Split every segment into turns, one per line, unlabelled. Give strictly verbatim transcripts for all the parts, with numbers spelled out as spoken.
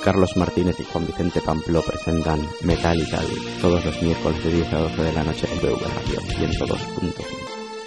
Carlos Martínez y Juan Vicente Pampló presentan Metal y Tal, todos los miércoles de diez a doce de la noche en U P V Radio ciento dos punto cinco.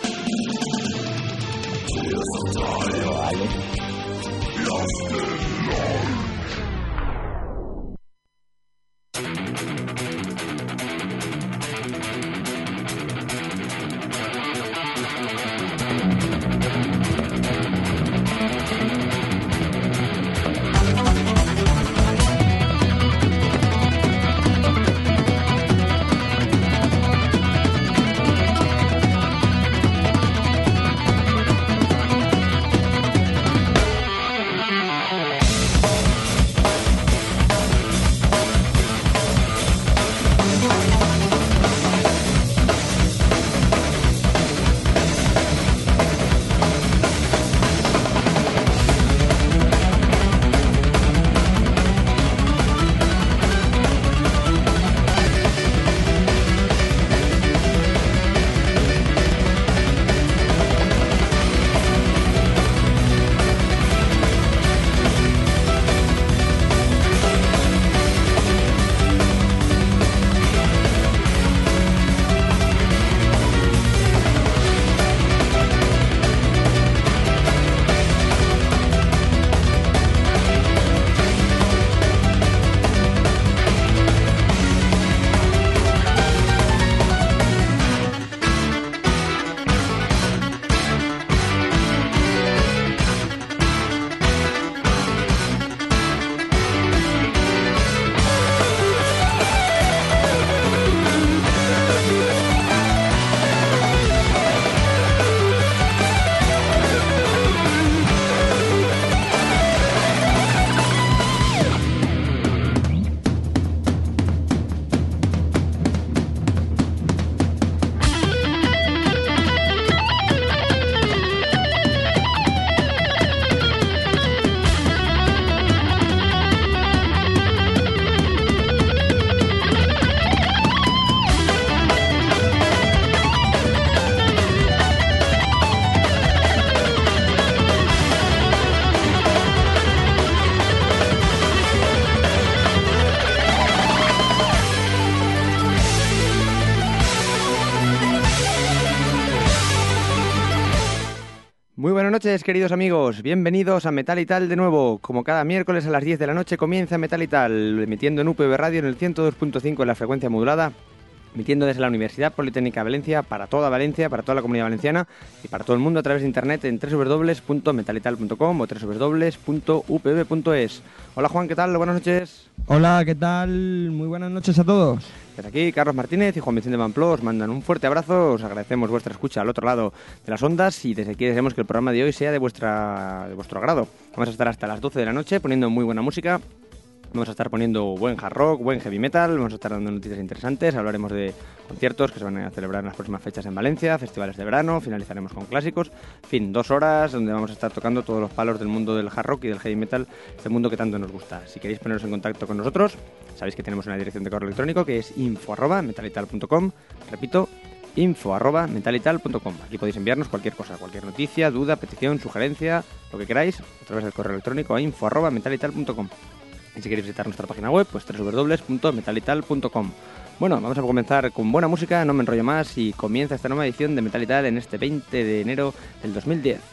Buenas noches, queridos amigos, bienvenidos a Metal y Tal de nuevo. Como cada miércoles a las diez de la noche comienza Metal y Tal, emitiendo en U P V Radio en el ciento dos punto cinco en la frecuencia modulada, emitiendo desde la Universidad Politécnica de Valencia para toda Valencia, para toda la Comunidad Valenciana y para todo el mundo a través de internet en doble u doble u doble u punto metalital punto com o doble u doble u doble u punto u p v punto es. Hola Juan, ¿qué tal? Buenas noches.
Hola, ¿qué tal? Muy buenas noches a todos.
Desde aquí, Carlos Martínez y Juan Vicente Pampló os mandan un fuerte abrazo, os agradecemos vuestra escucha al otro lado de las ondas y desde aquí deseamos que el programa de hoy sea de, vuestra, de vuestro agrado. Vamos a estar hasta las doce de la noche poniendo muy buena música. Vamos a estar poniendo buen hard rock, buen heavy metal, vamos a estar dando noticias interesantes, hablaremos de conciertos que se van a celebrar en las próximas fechas en Valencia, festivales de verano, finalizaremos con clásicos, en fin, dos horas donde vamos a estar tocando todos los palos del mundo del hard rock y del heavy metal, este mundo que tanto nos gusta. Si queréis poneros en contacto con nosotros, sabéis que tenemos una dirección de correo electrónico que es info arroba metalital punto com, repito, info arroba metalital punto com. Aquí podéis enviarnos cualquier cosa, cualquier noticia, duda, petición, sugerencia, lo que queráis, a través del correo electrónico a info arroba metalital punto com. Y si queréis visitar nuestra página web, pues doble u doble u doble u punto metalital punto com. Bueno, vamos a comenzar con buena música, no me enrollo más, y comienza esta nueva edición de Metal y Tal en este veinte de enero del dos mil diez.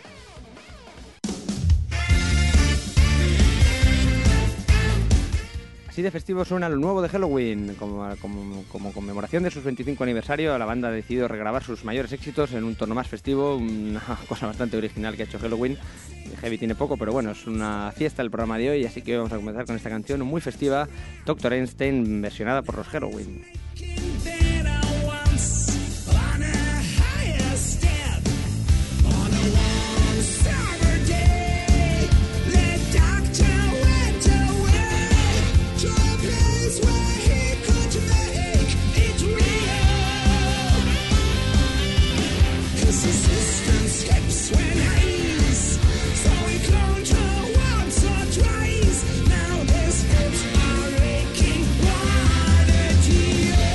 Así de festivo suena lo nuevo de Helloween. Como, como, como conmemoración de su veinticinco aniversario, la banda ha decidido regrabar sus mayores éxitos en un tono más festivo, una cosa bastante original que ha hecho Helloween. Heavy tiene poco, pero bueno, es una fiesta el programa de hoy, así que vamos a comenzar con esta canción muy festiva, Doctor Einstein, versionada por los Helloween.
Now this is our aching body.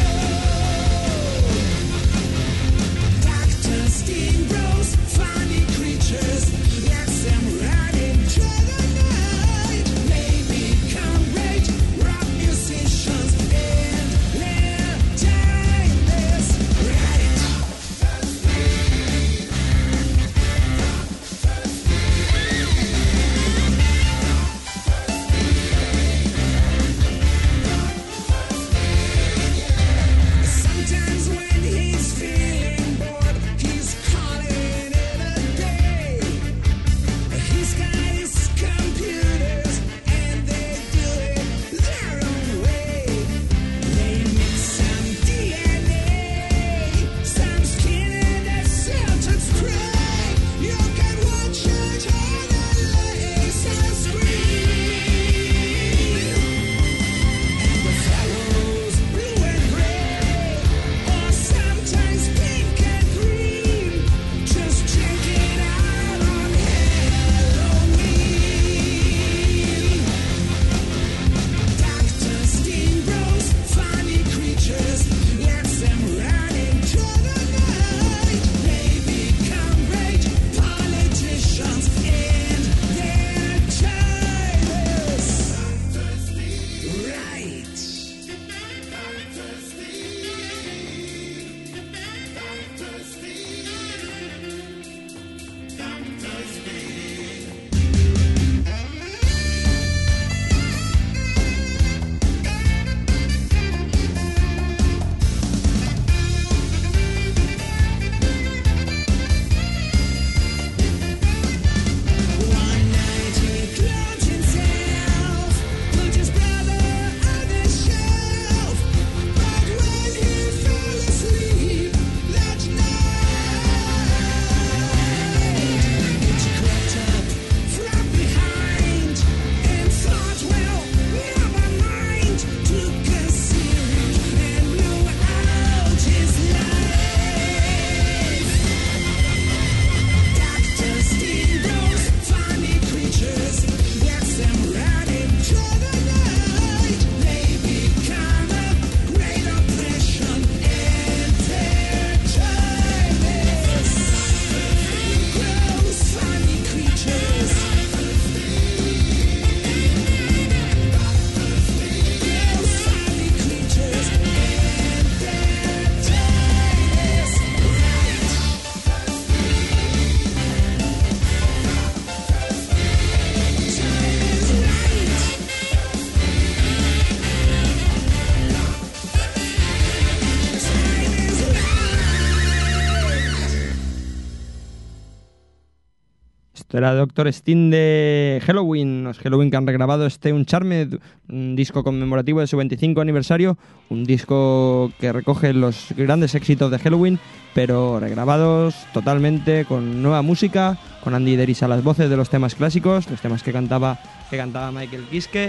Esto era Doctor Steam de Helloween, los Helloween que han regrabado este Uncharmed, un disco conmemorativo de su veinticinco aniversario, un disco que recoge los grandes éxitos de Helloween, pero regrabados totalmente con nueva música, con Andy Deris a las voces de los temas clásicos, los temas que cantaba, que cantaba Michael Kiske.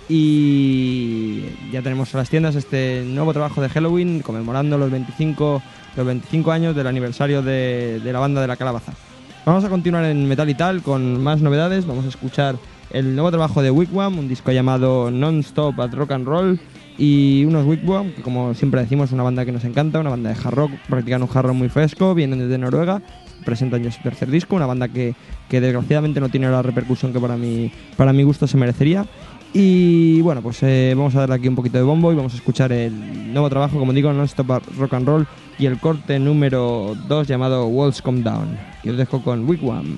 Y ya tenemos a las tiendas este nuevo trabajo de Helloween conmemorando los veinticinco, los veinticinco años del aniversario de, de la banda de la Calabaza. Vamos a continuar en Metal y Tal con más novedades. Vamos a escuchar el nuevo trabajo de Wigwam, un disco llamado Non-Stop at Rock and Roll, y unos Wigwam, que como siempre decimos es una banda que nos encanta, una banda de hard rock, practican un hard rock muy fresco, vienen desde Noruega, presentan ya su tercer disco, una banda que, que desgraciadamente no tiene la repercusión que para mi, para mi gusto se merecería. Y bueno, pues eh, vamos a darle aquí un poquito de bombo y vamos a escuchar el nuevo trabajo, como digo, Non-Stop at Rock and Roll, y el corte número dos llamado Walls Come Down. Y os dejo con Wigwam.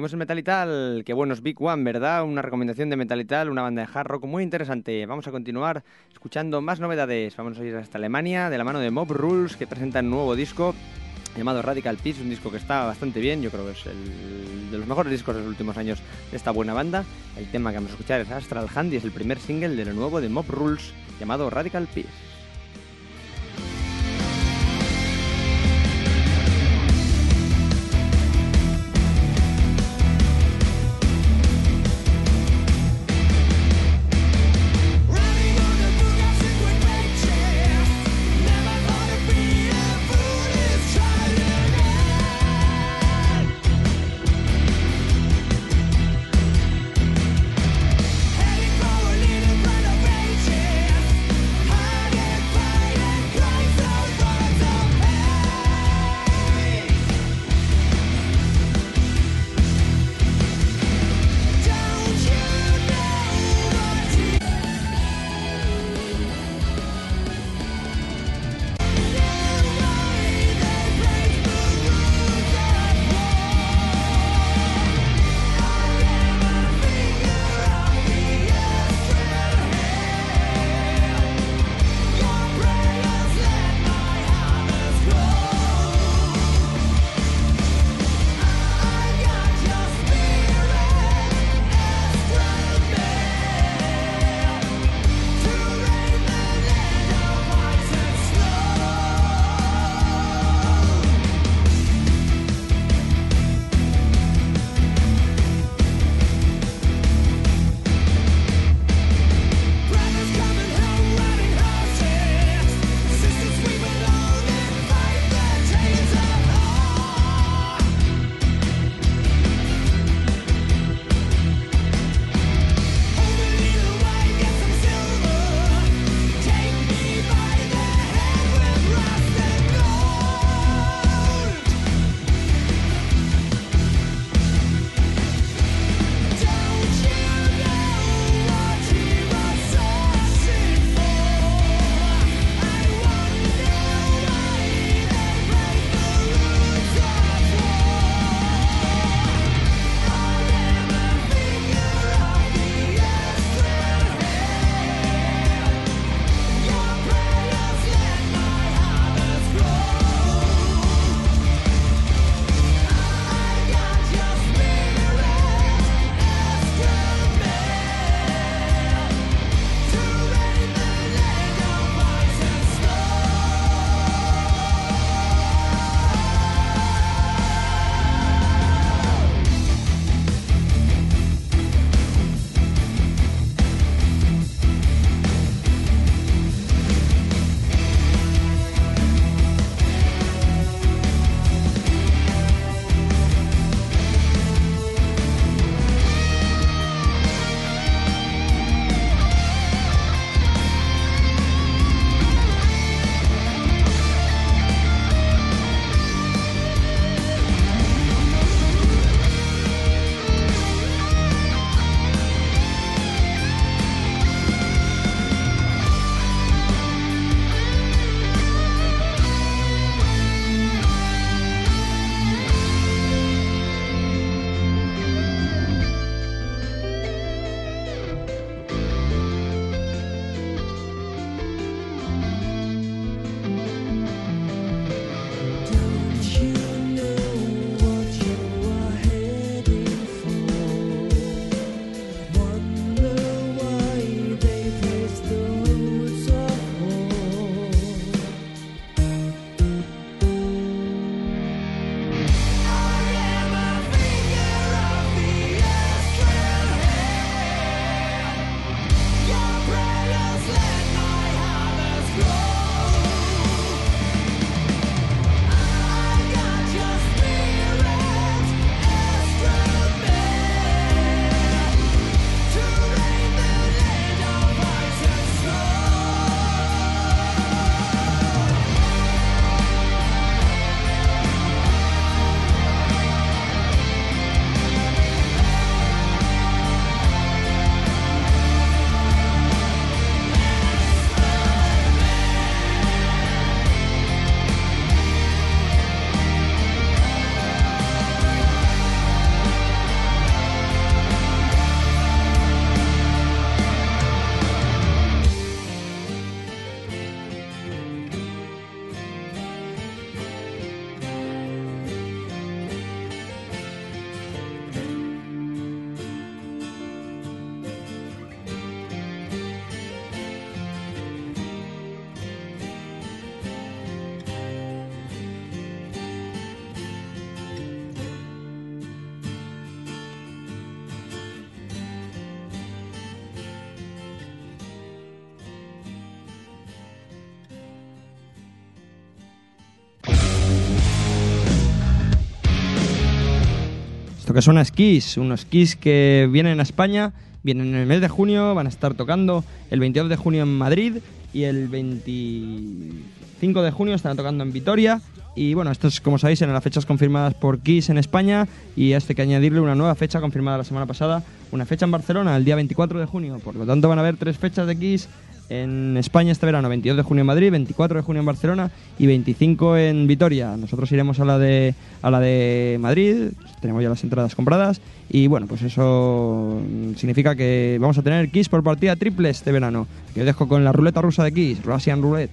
seguimos en Metal y Tal. Qué bueno es Big One, ¿verdad? Una recomendación de Metal y Tal, una banda de hard rock muy interesante. Vamos a continuar escuchando más novedades. Vamos a ir hasta Alemania, de la mano de Mob Rules, que presentan un nuevo disco llamado Radical Peace, un disco que está bastante bien. Yo creo que es el de los mejores discos de los últimos años de esta buena banda. El tema que vamos a escuchar es Astral Hand y es el primer single de lo nuevo de Mob Rules, llamado Radical Peace.
Heading for a little renovation.
que suena es Kiss, unos Kiss que vienen a España, vienen en el mes de junio, van a estar tocando el veintidós de junio en Madrid y el veinticinco de junio estarán tocando en Vitoria. Y bueno, esto es, como sabéis, en las fechas confirmadas por Kiss en España, y a esto hay que añadirle una nueva fecha confirmada la semana pasada, una fecha en Barcelona el día veinticuatro de junio. Por lo tanto van a haber tres fechas de Kiss en España este verano: veintidós de junio en Madrid, veinticuatro de junio en Barcelona y veinticinco en Vitoria. Nosotros iremos a la de a la de Madrid, tenemos ya las entradas compradas, y bueno, pues eso significa que vamos a tener Kiss por partida triple este verano. Que os dejo con la ruleta rusa de Kiss, Russian Roulette.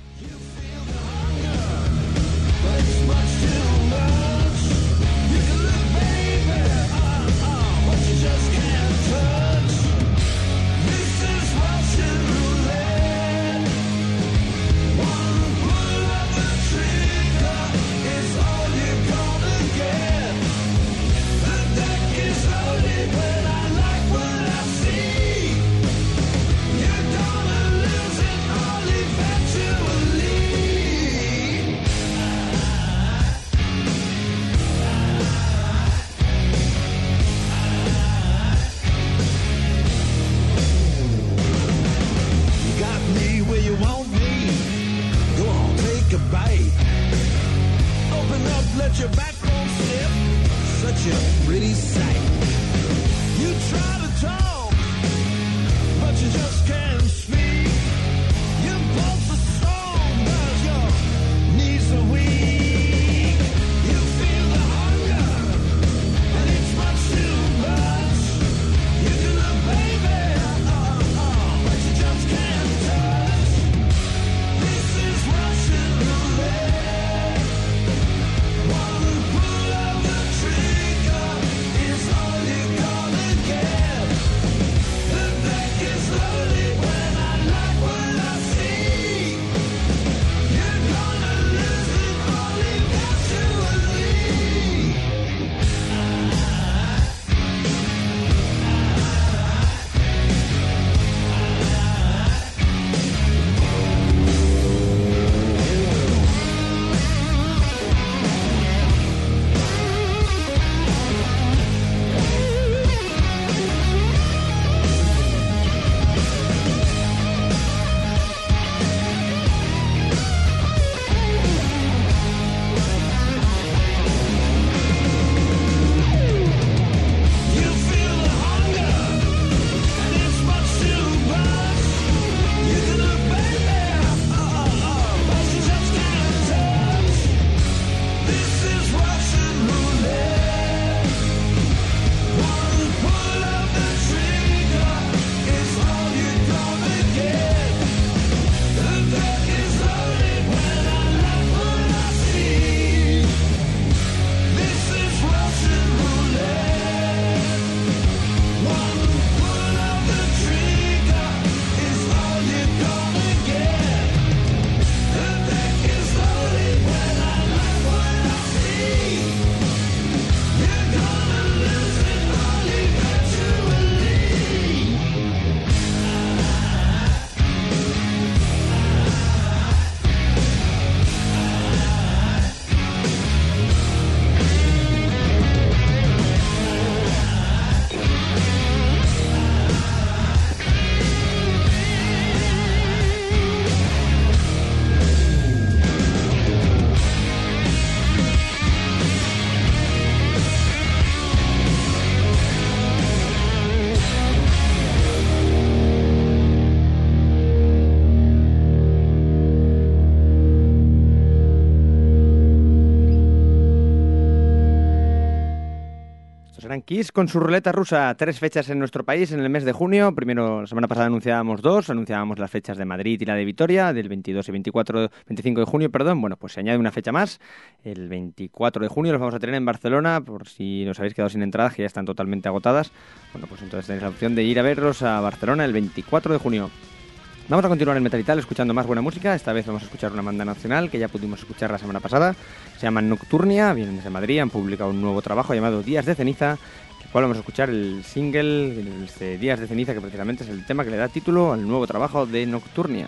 Kiss con su ruleta rusa, tres fechas en nuestro país en el mes de junio. Primero, la semana pasada anunciábamos dos, anunciábamos las fechas de Madrid y la de Vitoria, del veintidós y veinticuatro, veinticinco de junio, perdón. Bueno, pues se añade una fecha más, el veinticuatro de junio los vamos a tener en Barcelona, por si os habéis quedado sin entradas, que ya están totalmente agotadas. Bueno, pues entonces tenéis la opción de ir a verlos a Barcelona el veinticuatro de junio. Vamos a continuar en Metal y Tal escuchando más buena música. Esta vez vamos a escuchar una banda nacional que ya pudimos escuchar la semana pasada. Se llaman Nocturnia, vienen desde Madrid, han publicado un nuevo trabajo llamado Días de Ceniza, el cual vamos a escuchar el single este Días de Ceniza, que precisamente es el tema que le da título al nuevo trabajo de Nocturnia.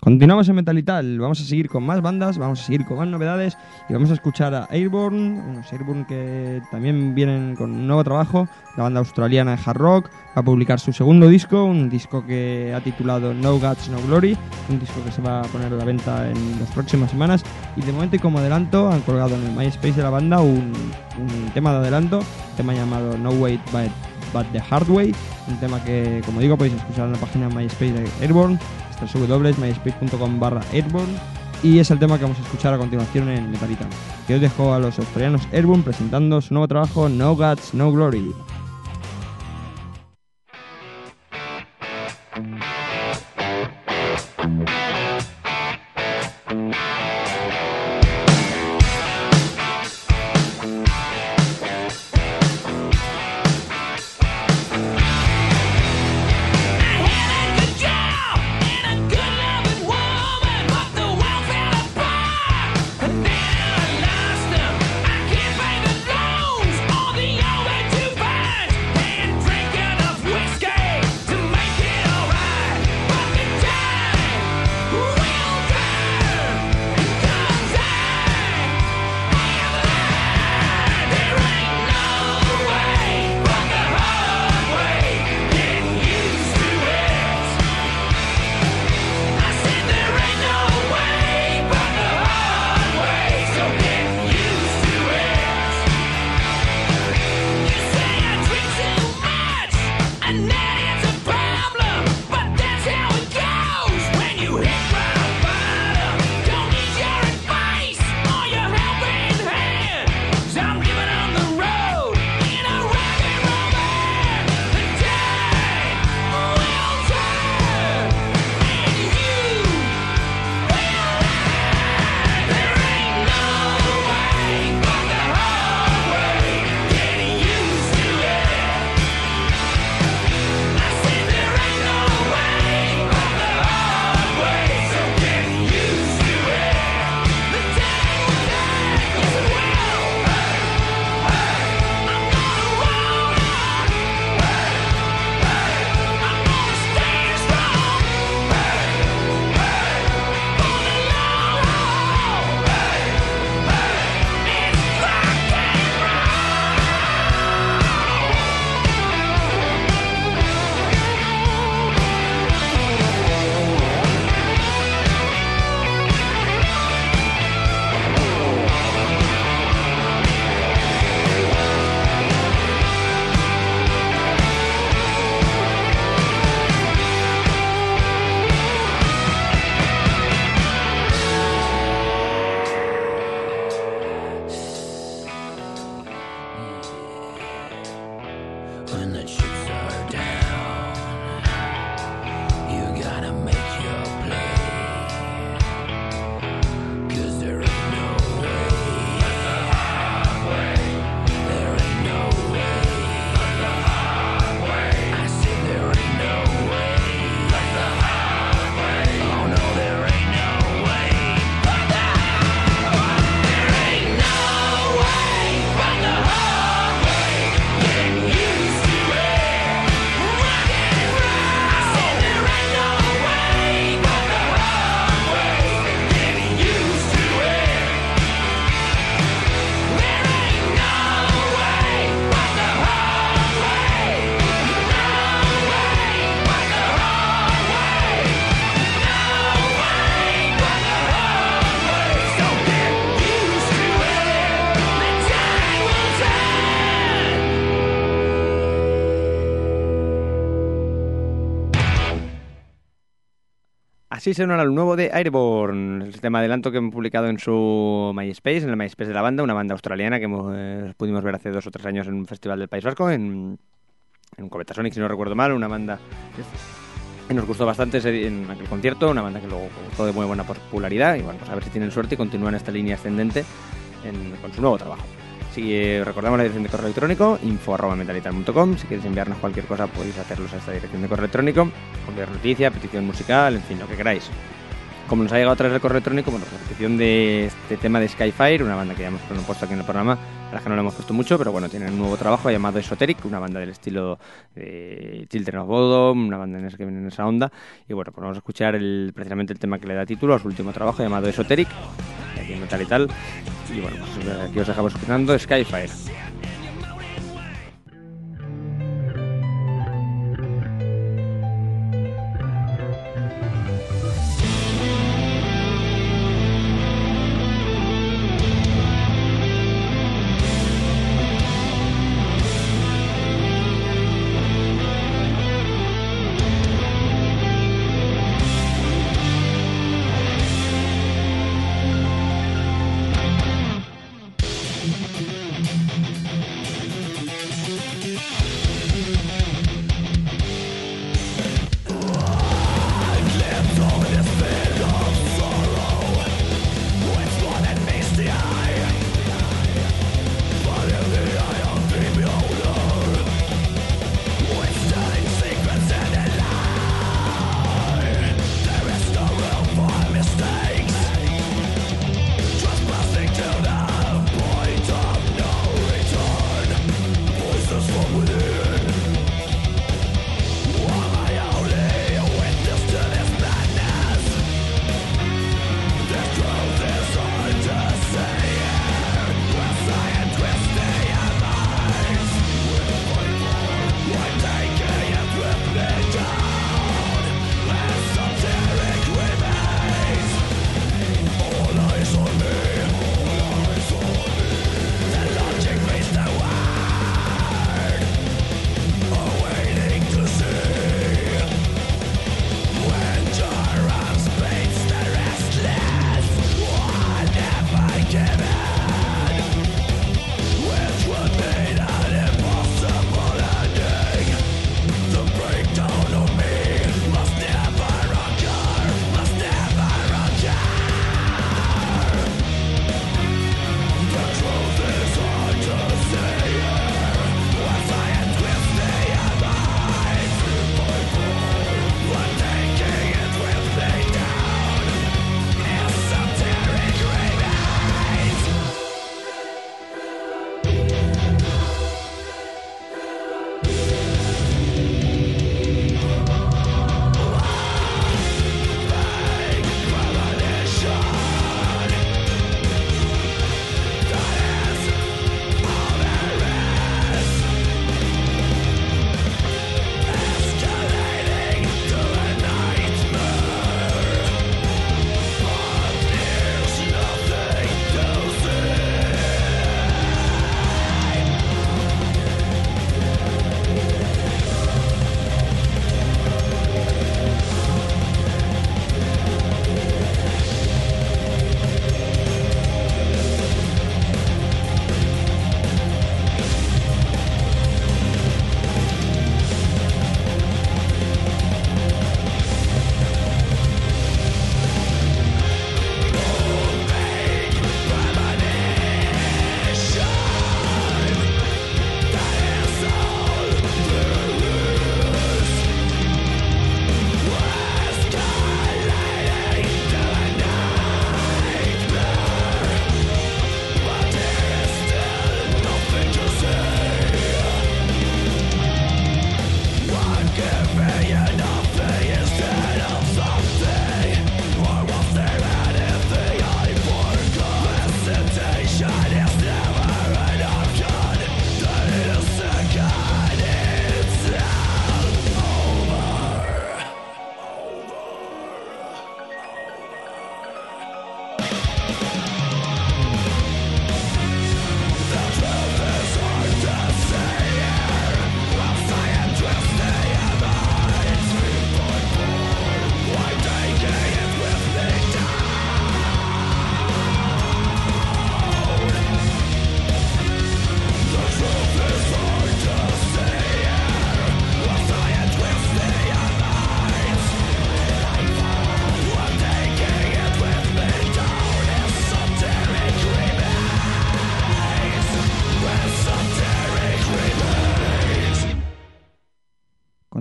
Continuamos en Metal y Tal, vamos a seguir con más bandas, vamos a seguir con más novedades y vamos a escuchar a Airborne, unos Airborne que también vienen con un nuevo trabajo, la banda australiana de hard rock, va a publicar su segundo disco, un disco que ha titulado No Guts, No Glory, un disco que se va a poner a la venta en las próximas semanas y de momento y como adelanto han colgado en el MySpace de la banda un, un tema de adelanto, un tema llamado No Wait But, But The Hard Way, un tema que como digo podéis escuchar en la página MySpace de Airborne, w w w punto myspace punto com barra Airborne y es el tema que vamos a escuchar a continuación en Metal y Tal. Que os dejo a los australianos Airborne presentando su nuevo trabajo No Guts, No Glory.
Así suena el nuevo de Airborne, el tema adelanto que hemos publicado en su MySpace, en el MySpace de la banda, una banda australiana que hemos, eh, pudimos ver hace dos o tres años en un festival del País Vasco, en, en Cometasonic, si no recuerdo mal, una banda que nos gustó bastante ese, en aquel concierto, una banda que luego gustó de muy buena popularidad y bueno, pues a ver si tienen suerte y continúan esta línea ascendente en, con su nuevo trabajo. Si eh, recordamos la dirección de correo electrónico, info arroba metalital punto com. Si queréis enviarnos cualquier cosa podéis hacerlo a esta dirección de correo electrónico, cualquier noticia, petición musical, en fin, lo que queráis. como nos ha llegado a través del correo electrónico, bueno, repetición de este tema de Skyfire, una banda que ya hemos puesto aquí en el programa, a la que no lo hemos puesto mucho, pero bueno, tienen un nuevo trabajo llamado Esoteric, una banda del estilo de Children of Bodom, una banda en esa que viene en esa onda, y bueno, pues vamos a escuchar el, precisamente el tema que le da título a su último trabajo llamado Esoteric, aquí en Metal y tal, y bueno, pues aquí os dejamos escuchando Skyfire.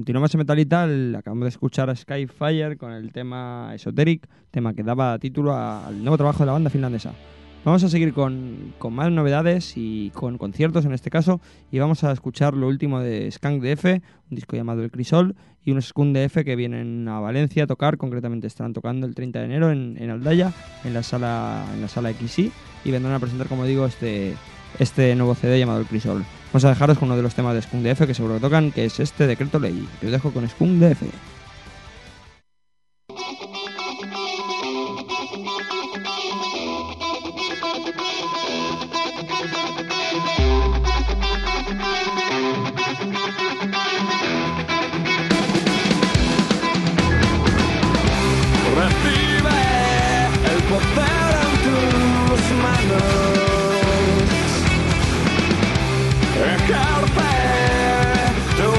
continuamos en Metal y Tal. Acabamos de escuchar a Skyfire con el tema Esoteric, tema que daba título al nuevo trabajo de la banda finlandesa. Vamos a seguir con, con más novedades y con conciertos en este caso, y vamos a escuchar lo último de Skunk D F, un disco llamado El Crisol, y unos Skunk D F que vienen a Valencia a tocar. Concretamente estarán tocando el treinta de enero en, en Aldaya, en la sala en la sala X I, y vendrán a presentar, como digo, este, este nuevo C D llamado El Crisol. Vamos a dejaros con uno de los temas de Skunk D F que seguro que tocan, que es este Decreto Ley. Yo os dejo con Skunk D F.
Recibe el poder en tus manos, ejerce tu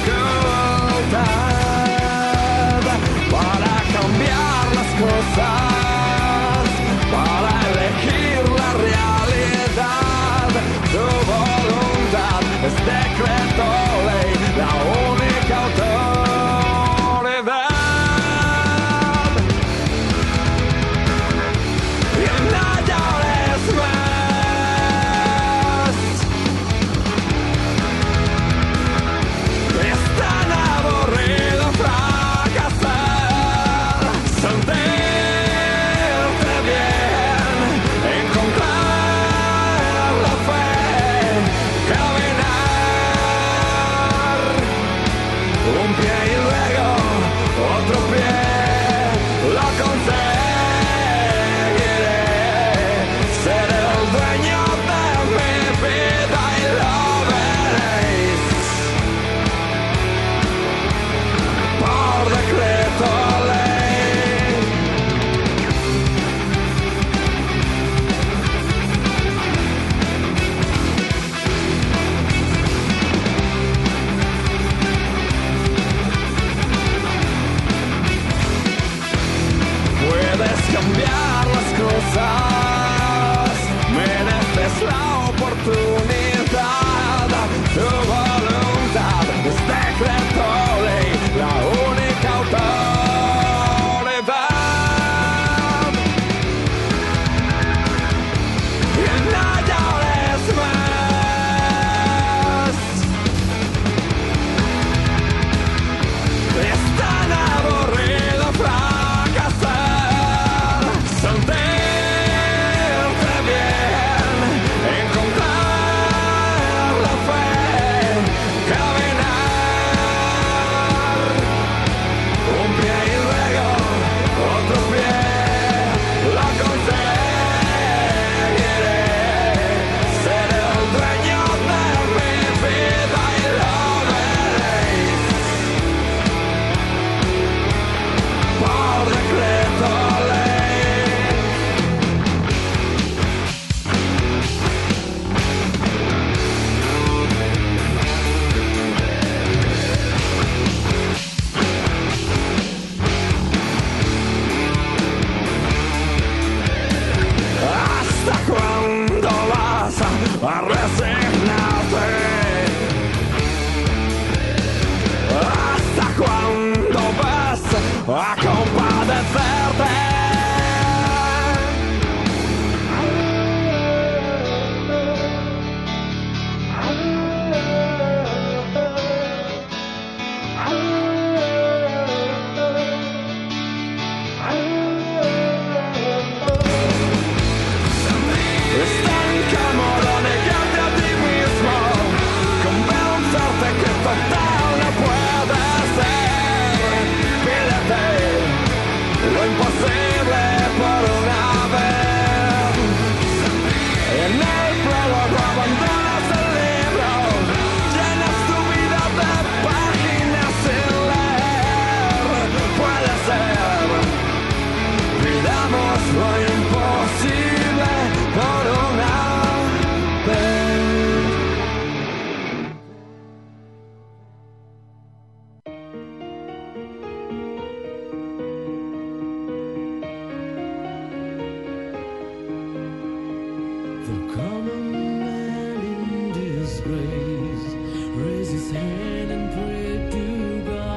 facultad para cambiar las cosas, para elegir la realidad. Tu voluntad es decreto ley, la única autoridad. Cambiar las cosas, mereces la oportunidad. Tu voluntad es decreto ley, la única autoridad. Y no llores más. Es tan aburrido fracasar. Sentirte bien, encontrar la fe, caminar un pie y luego otro pie, lo conseguiré, ser el dueño de mi vida y lo veréis por decreto ley. ¿Hasta cuándo vas a resignarte? ¿Hasta cuándo vas a compadecerte? Es tan cómodo negarte a ti mismo, convencerte que total no puede ser. Pídete lo imposible por una vez. En el prólogo abandonas el libro, llenas tu vida de páginas sin leer. Puede ser, pidamos lo imposible por una vez. The common man in disgrace raise his hand and pray to God.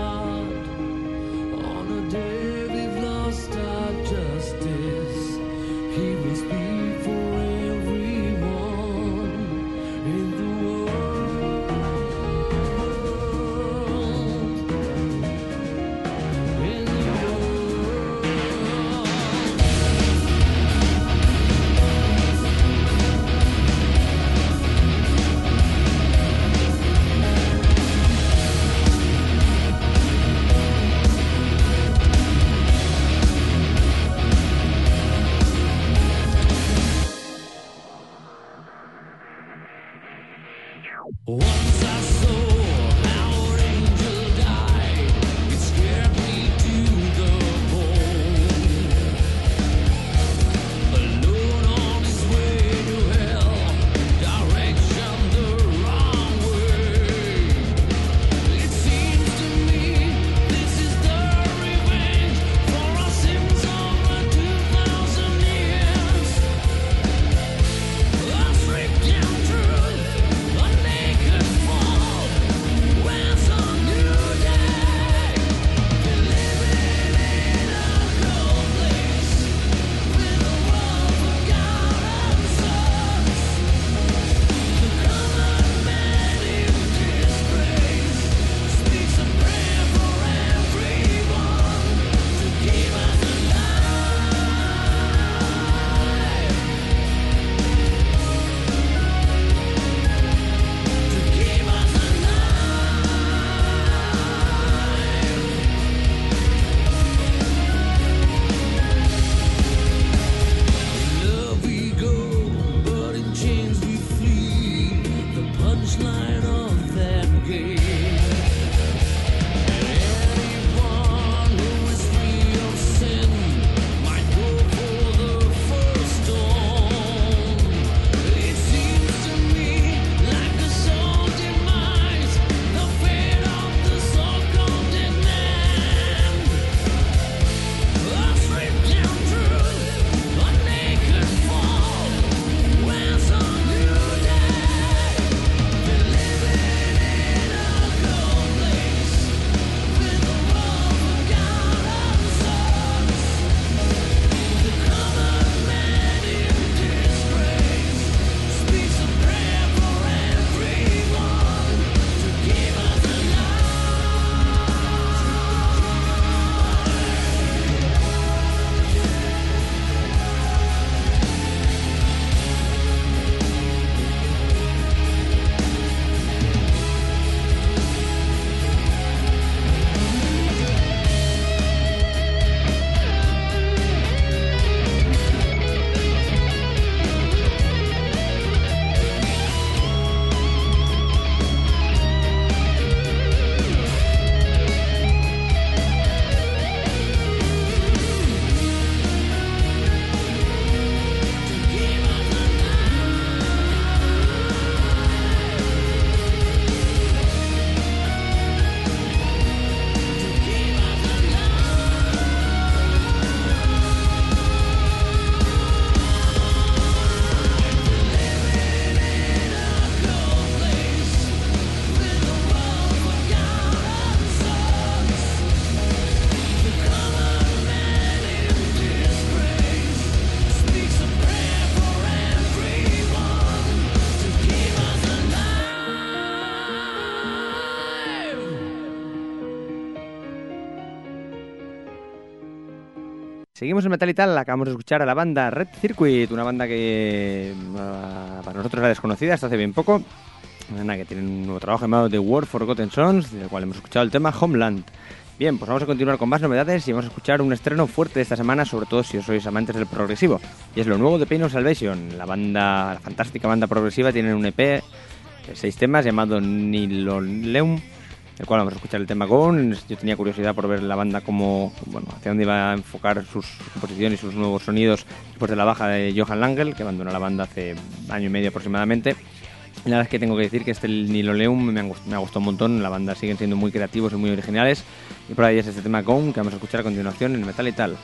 Seguimos en Metal y Tal, acabamos de escuchar a la banda Red Circuit, una banda que uh, para nosotros era desconocida hasta hace bien poco. Una banda que tiene un nuevo trabajo llamado The War Forgotten Sons, del cual hemos escuchado el tema Homeland. Bien, pues vamos a continuar con más novedades y vamos a escuchar un estreno fuerte de esta semana, sobre todo si os sois amantes del progresivo. Y es lo nuevo de Pain of Salvation, la banda, la fantástica banda progresiva. Tienen un E P de seis temas llamado Niloleum, el cual vamos a escuchar el tema Gone. Yo tenía curiosidad por ver la banda cómo, bueno, hacia dónde iba a enfocar sus composiciones y sus nuevos sonidos después de la baja de Johan Langel, que abandonó la banda hace año y medio aproximadamente. Y la verdad es que tengo que decir que este el Niloleum me ha, me ha gustado un montón. La banda siguen siendo muy creativos y muy originales. Y por ahí es este tema Gone, que vamos a escuchar a continuación en Metal y Tal.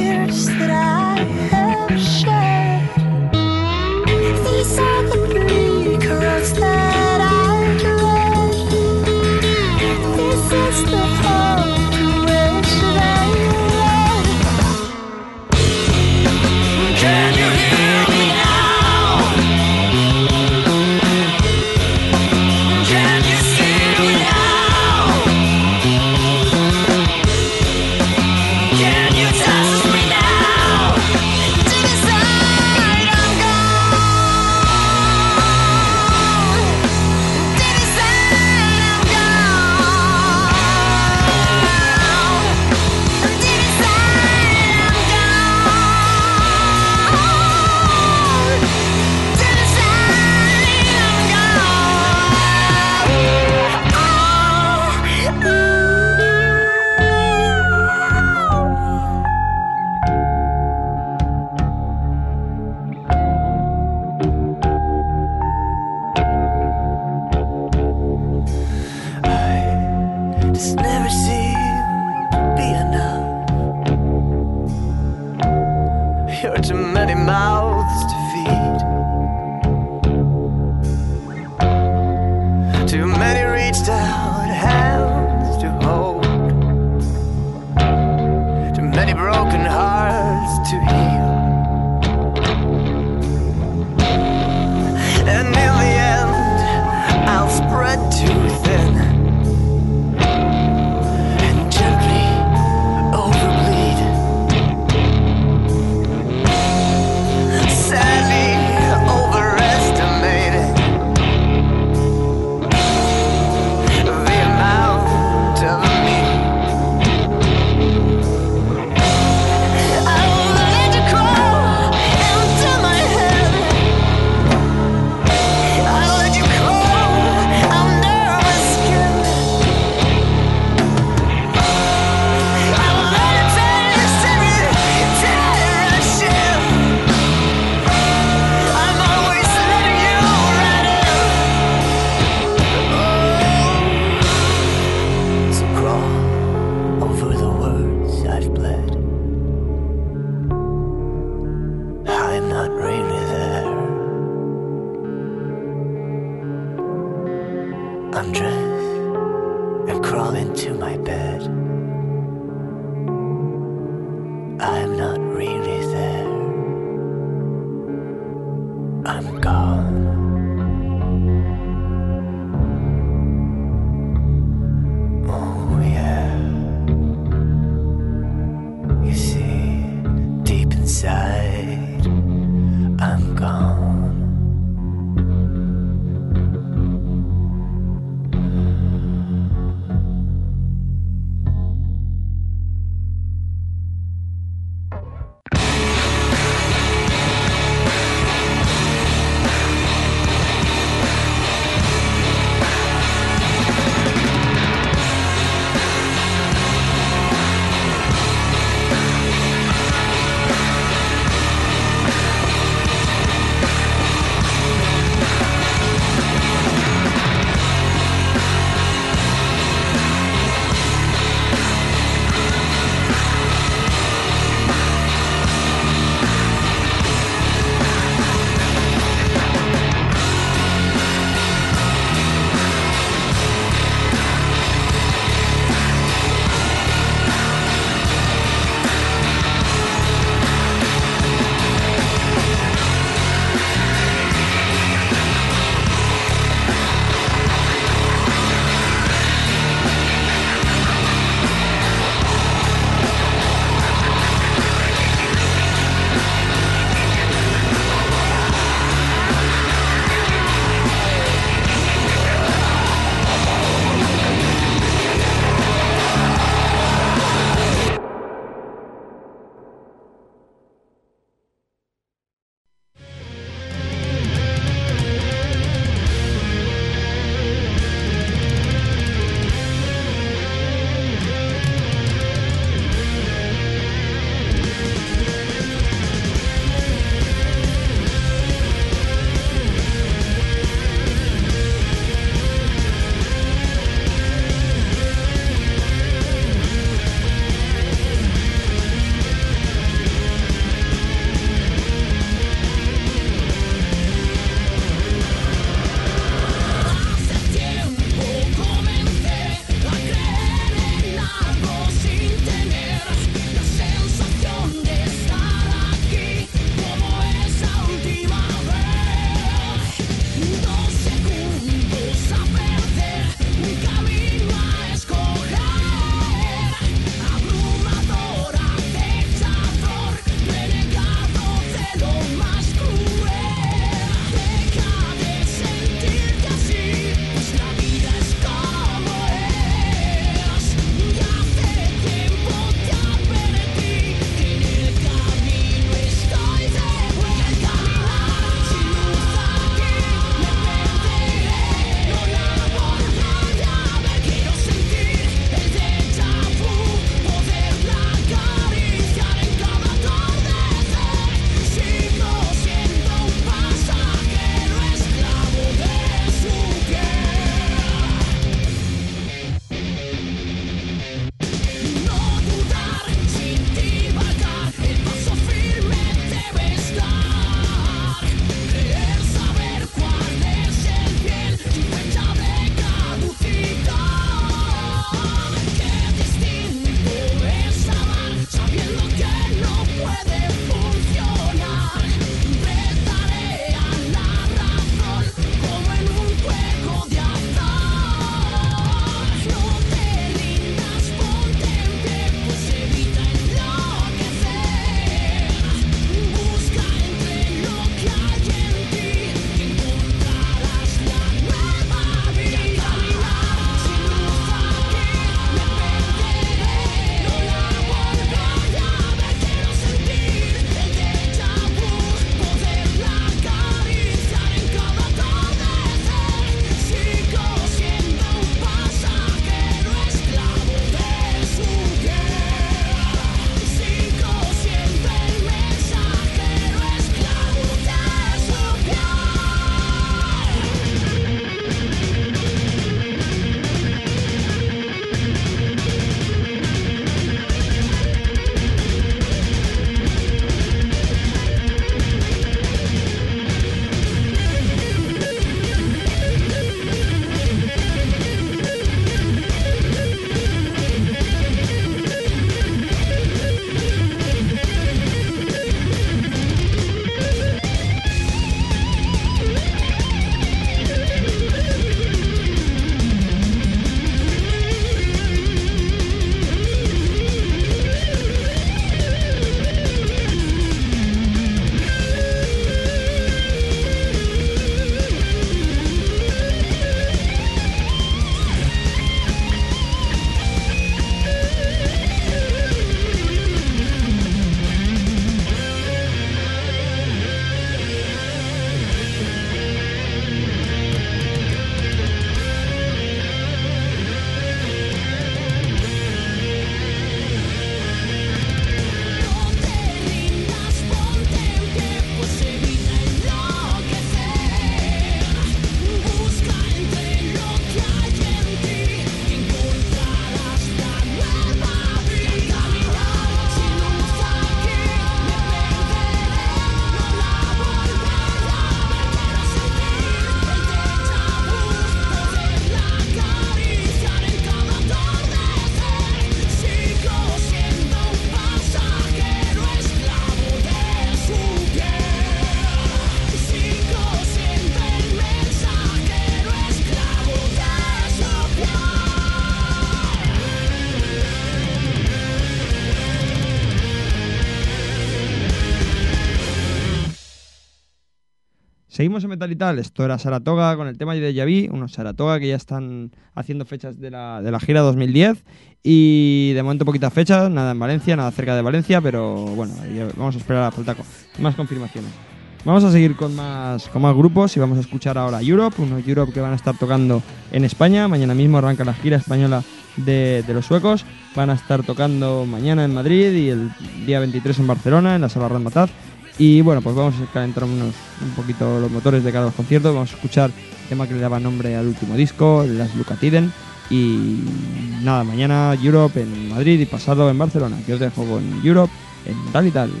Seguimos en Metal y Tal. Esto era Saratoga con el tema de Déjà Vu, unos Saratoga que ya están haciendo fechas de la, de la gira dos mil diez y de momento poquitas fechas, nada en Valencia, nada cerca de Valencia, pero bueno, vamos a esperar a falta más confirmaciones. Vamos a seguir con más, con más grupos y vamos a escuchar ahora Europe, unos Europe que van a estar tocando en España. Mañana mismo arranca la gira española de, de los suecos. Van a estar tocando mañana en Madrid y el día veintitrés en Barcelona, en la sala Razmataz. Y bueno, pues vamos a calentar unos, un poquito los motores de cada los conciertos. Vamos a escuchar el tema que le daba nombre al último disco, Las Luca Tiden. Y nada, mañana Europe en Madrid y pasado en Barcelona. Que os dejo con Europe en Tal y Tal.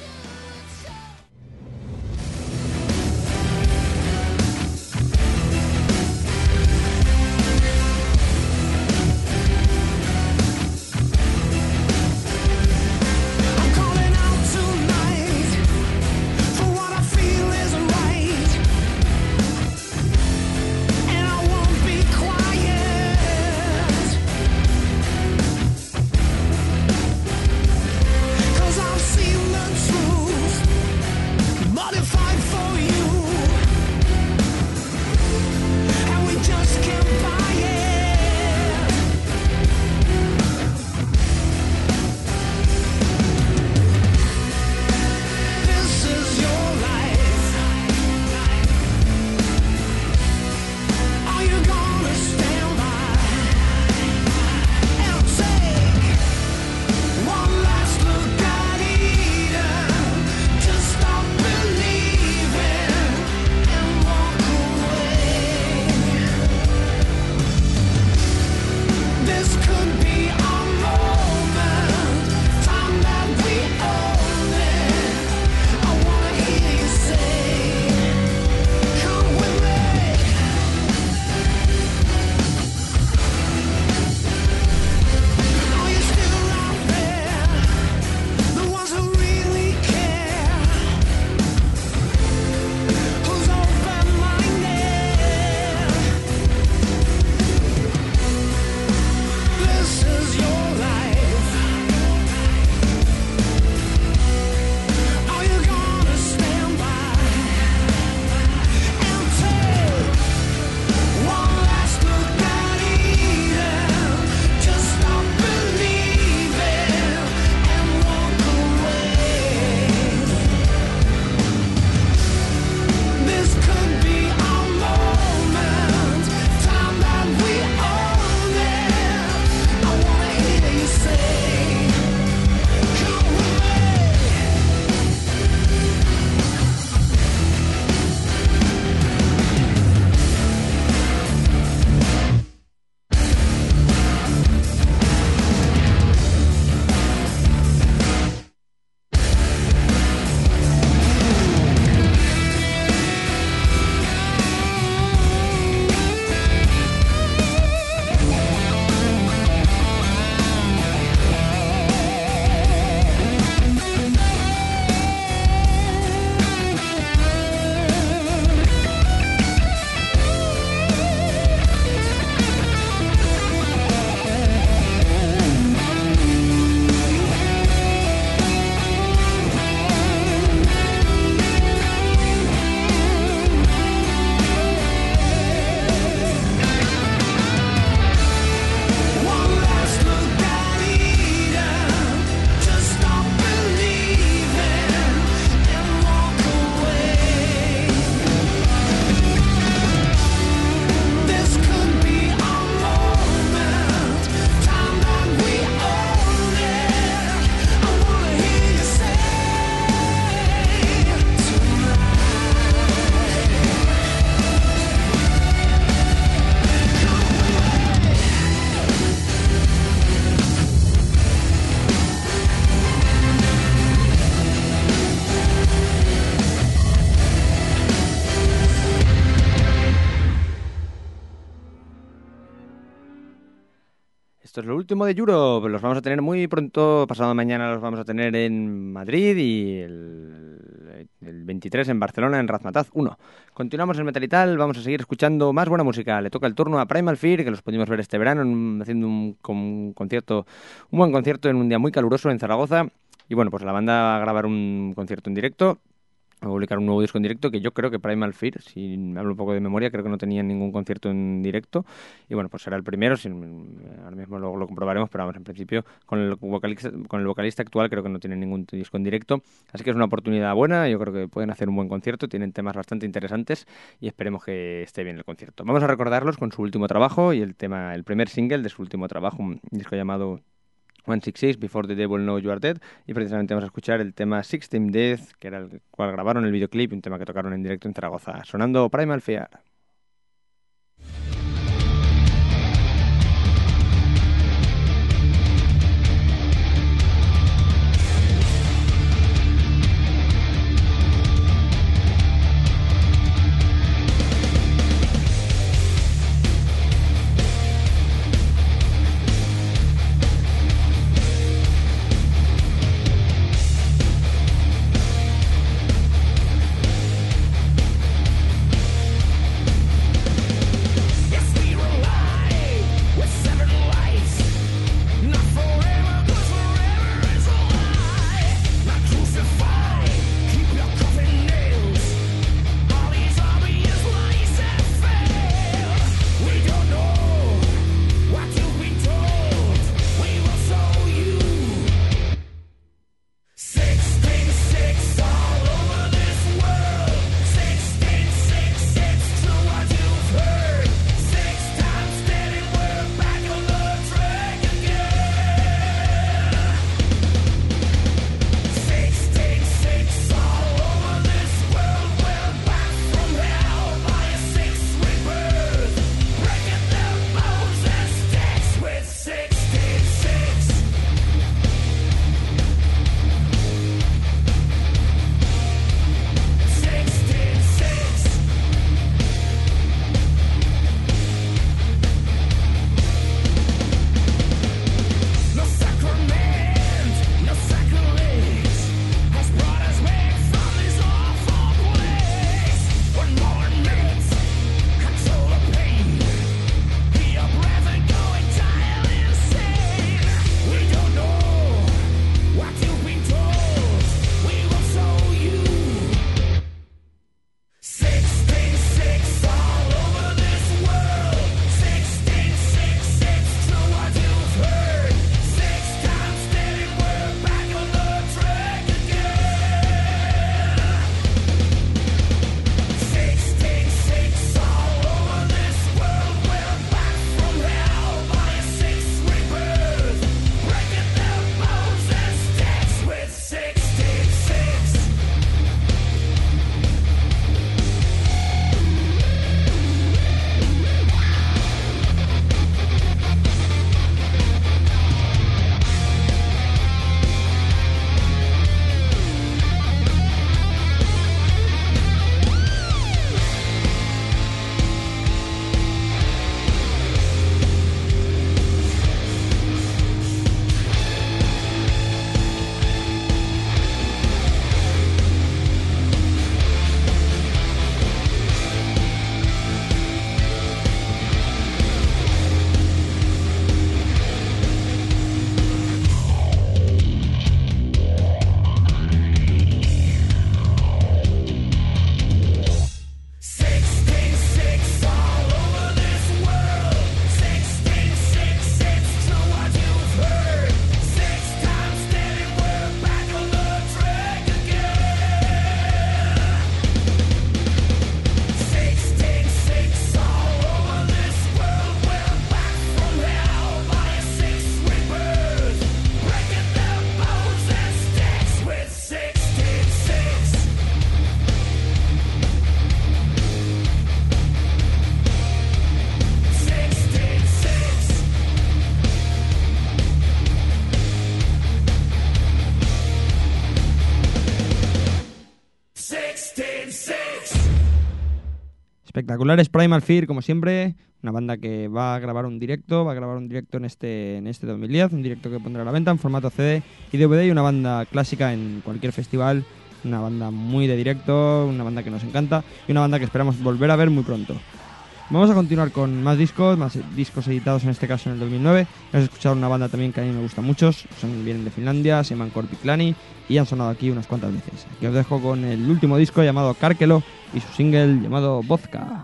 Esto es lo último de Europe. Los vamos a tener muy pronto. Pasado mañana los vamos a tener en Madrid y el, el veintitrés en Barcelona, en Razmataz uno. Continuamos en Metal y Tal. Vamos a seguir escuchando más buena música. Le toca el turno a Primal Fear, que los pudimos ver este verano en, haciendo un, un concierto, un buen concierto en un día muy caluroso en Zaragoza. Y bueno, pues la banda va a grabar un concierto en directo. a publicar un nuevo disco en directo, que yo creo que Primal Fear, si me hablo un poco de memoria, creo que no tenían ningún concierto en directo, y bueno, pues será el primero, si, ahora mismo lo, lo comprobaremos, pero vamos, en principio con el vocalista, con el vocalista actual creo que no tienen ningún disco en directo, así que es una oportunidad buena, yo creo que pueden hacer un buen concierto, tienen temas bastante interesantes y esperemos que esté bien el concierto. Vamos a recordarlos con su último trabajo y el tema, el primer single de su último trabajo, un disco llamado ciento sesenta y seis, Before the Devil Knows You Are Dead, y precisamente vamos a escuchar el tema Sixteen Death, que era el cual grabaron el videoclip, un tema que tocaron en directo en Zaragoza, sonando Primal Fear.
Espectaculares Primal Fear, como siempre, una banda que va a grabar un directo, va a grabar un directo en este en este dos mil diez, un directo que pondrá a la venta en formato C D y D V D, y una banda clásica en cualquier festival, una banda muy de directo, una banda que nos encanta y una banda que esperamos volver a ver muy pronto. Vamos a continuar con más discos, más discos editados en este caso en el dos mil nueve. Hemos escuchado una banda también que a mí me gusta mucho, son, vienen de Finlandia, se llaman Korpiklani y han sonado aquí unas cuantas veces. Aquí os dejo con el último disco llamado Karkelo y su single llamado Vodka.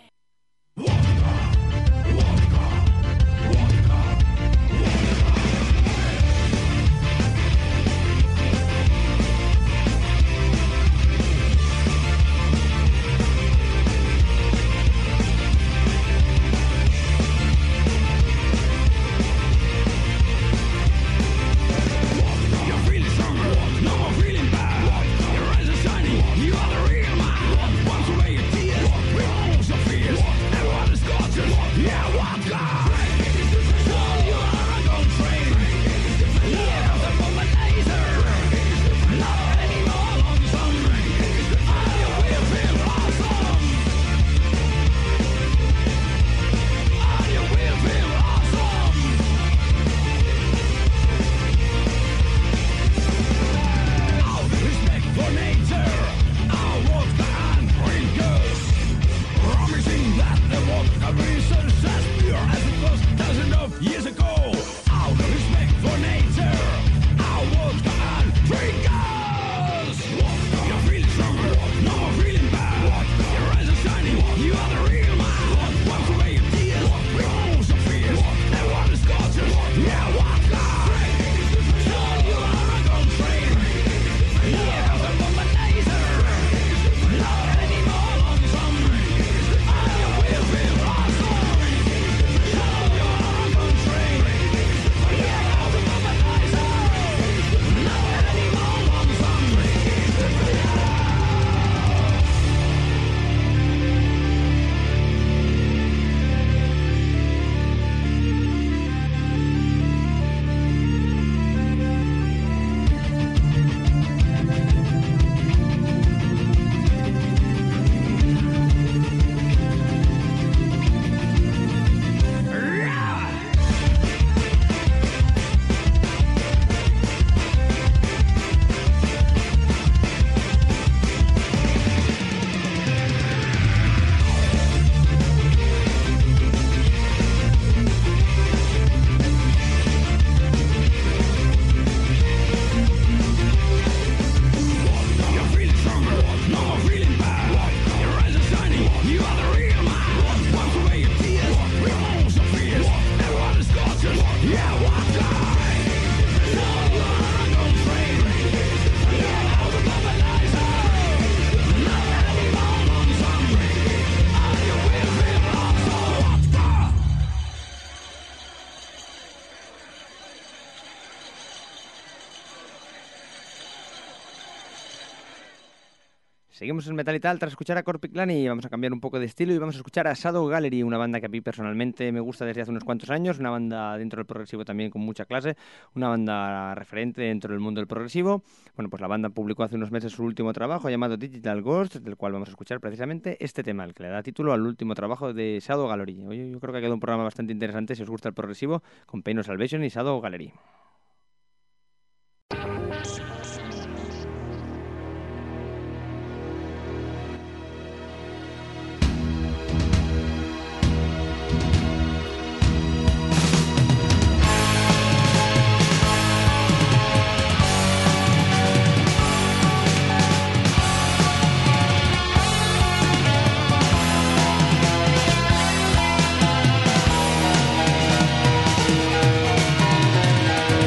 Seguimos en Metal y Tal tras escuchar a Korpiklani y vamos a cambiar un poco de estilo y vamos a escuchar a Shadow Gallery, una banda que a mí personalmente me gusta desde hace unos cuantos años, una banda dentro del progresivo también con mucha clase, una banda referente dentro del mundo del progresivo. Bueno, pues la banda publicó hace unos meses su último trabajo llamado Digital Ghost, del cual vamos a escuchar precisamente este tema, el que le da título al último trabajo de Shadow Gallery. Oye, yo creo que ha quedado un programa bastante interesante si os gusta el progresivo, con Pain of Salvation y Shadow Gallery.
We'll be right back.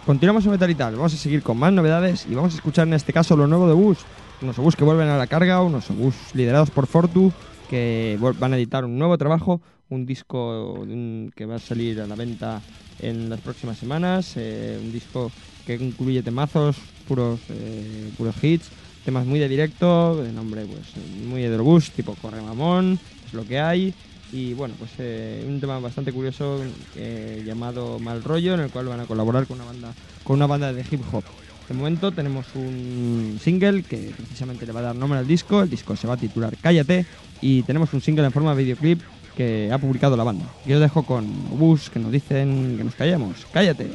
Continuamos en Metal y Tal, vamos a seguir con más novedades y vamos a escuchar en este caso lo nuevo de Bus. Unos obús que vuelven a la carga, unos obús liderados por Fortu, que van a editar un nuevo trabajo, un disco un, que va a salir a la venta en las próximas semanas, eh, un disco que incluye temazos, puros eh, puros hits, temas muy de directo, de nombre pues muy de Bus, tipo Corre Mamón, es lo que hay. Y bueno, pues eh, un tema bastante curioso eh, llamado Mal Rollo, en el cual van a colaborar con una banda con una banda de hip hop. De momento tenemos un single que precisamente le va a dar nombre al disco. El disco se va a titular Cállate y tenemos un single en forma de videoclip que ha publicado la banda. Yo os dejo con Bus, que nos dicen que nos callemos. ¡Cállate!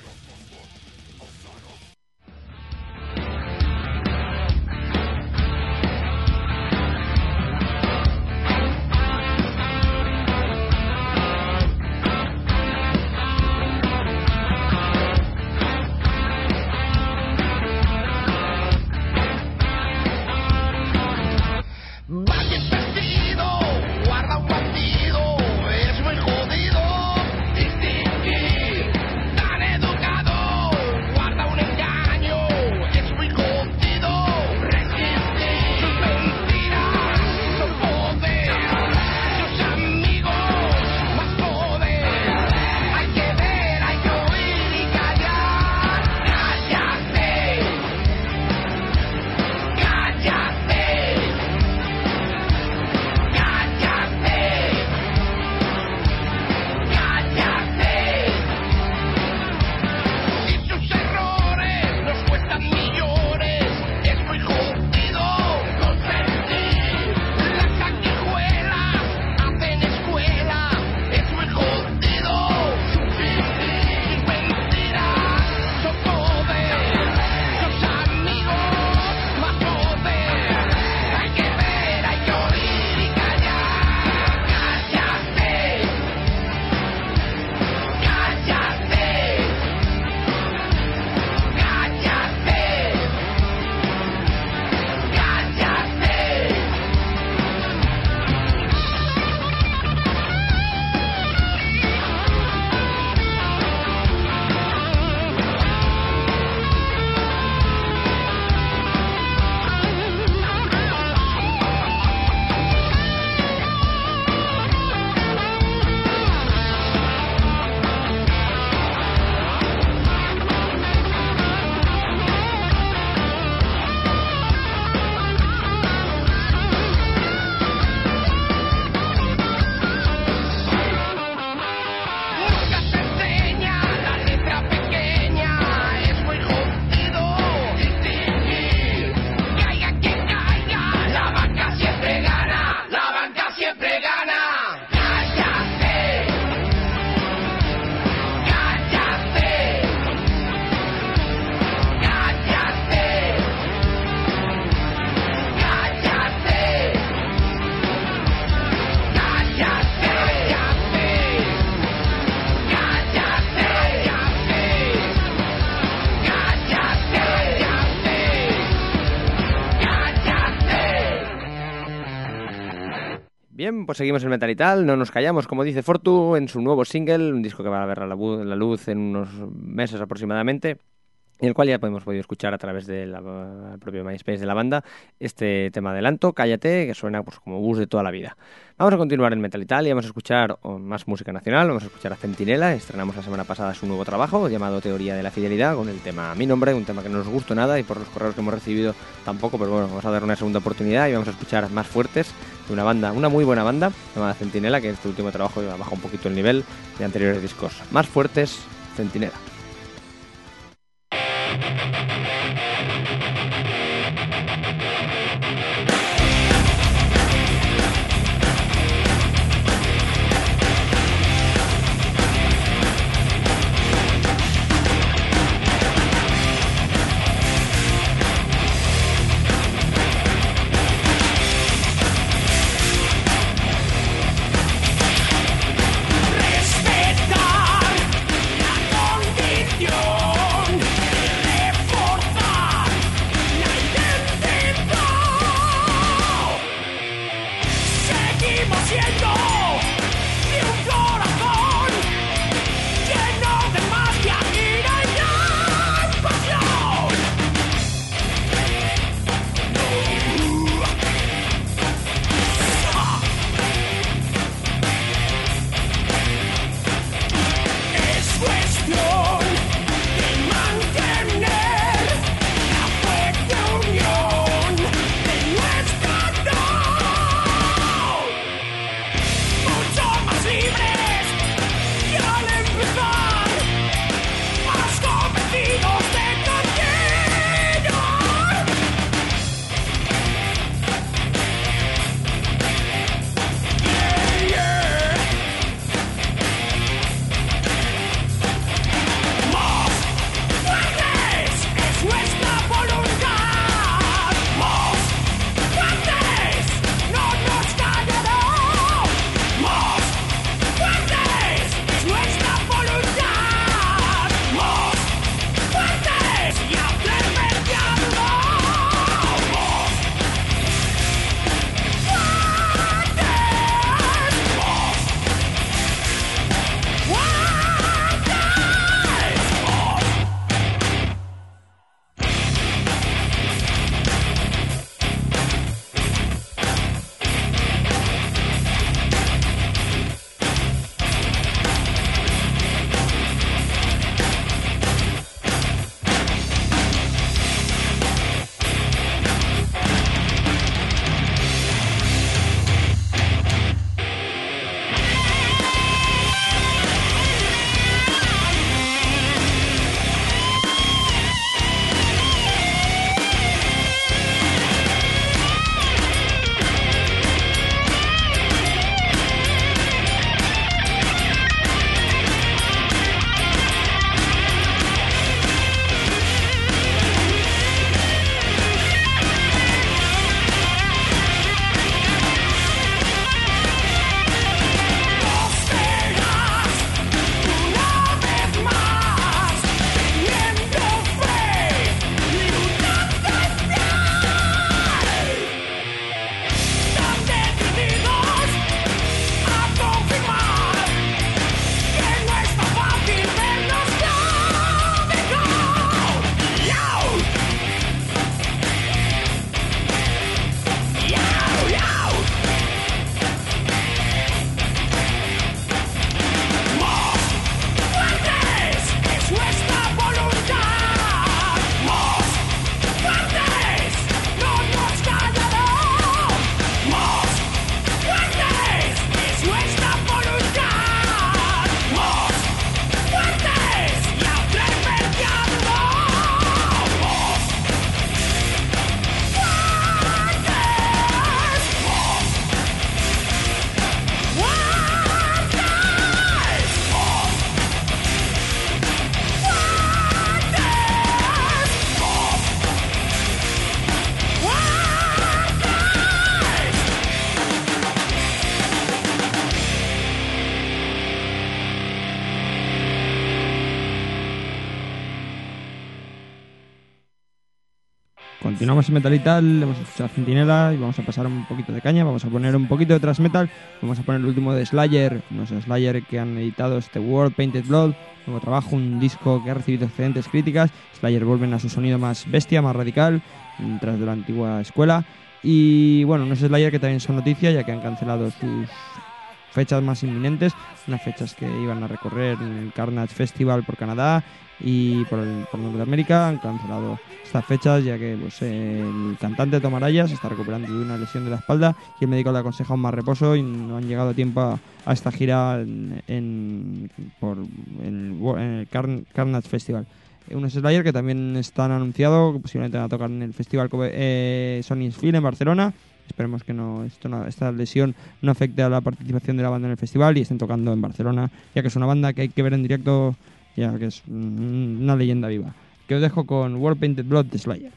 Bien, pues seguimos en Metal y Tal, no nos callamos, como dice Fortu, en su nuevo single, un disco que va a ver la, la luz en unos meses aproximadamente, en el cual ya hemos podido escuchar a través del propio MySpace de la banda este tema adelanto, Cállate, que suena pues como bus de toda la vida. Vamos a continuar en Metal y Tal y vamos a escuchar más música nacional, vamos a escuchar a Centinela. Estrenamos la semana pasada su nuevo trabajo llamado Teoría de la Fidelidad, con el tema Mi Nombre, un tema que no nos gustó nada y por los correos que hemos recibido tampoco, pero bueno, vamos a dar una segunda oportunidad y vamos a escuchar Más Fuertes, de una banda, una muy buena banda llamada Centinela, que en este último trabajo baja un poquito el nivel de anteriores discos. Más Fuertes, Centinela.
Respetar la condición, reforzar
Continuamos en Metal y Tal, hemos escuchado Centinela y vamos a pasar un poquito de caña, vamos a poner un poquito de thrash metal, vamos a poner el último de Slayer, unos Slayer que han editado este World Painted Blood, nuevo trabajo, un disco que ha recibido excelentes críticas. Slayer vuelven a su sonido más bestia, más radical, tras de la antigua escuela, y bueno, unos Slayer que también son noticia ya que han cancelado sus fechas más inminentes, unas fechas que iban a recorrer en el Carnage Festival por Canadá y por, el, por Norteamérica. Han cancelado estas fechas ya que pues, el cantante Tom Araya se está recuperando de una lesión de la espalda y el médico le aconseja un más reposo y no han llegado a tiempo a, a esta gira en, en, por, en, en el Carn, Carnage Festival. Unos Slayer que también están anunciados, que posiblemente van a tocar en el festival eh, Sony Sphere en Barcelona. Esperemos que no, esto no, esta lesión no afecte a la participación de la banda en el festival y estén tocando en Barcelona, ya que es una banda que hay que ver en directo, ya que es una leyenda viva. Que os dejo con World Painted Blood de Slayer.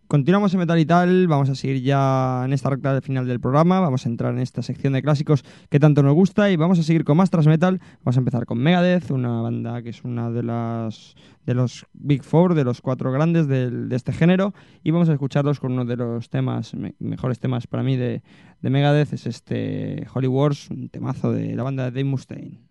continuamos en Metal y Tal, vamos a seguir ya en esta recta del final del programa, vamos a entrar en esta sección de clásicos que tanto nos gusta y vamos a seguir con más thrash metal. Vamos a empezar con Megadeth, una banda que es una de las de los Big Four, de los cuatro grandes del, de este género, y vamos a escucharlos con uno de los temas, me, mejores temas para mí de, de Megadeth, es este Holy Wars, un temazo de la banda de Dave Mustaine.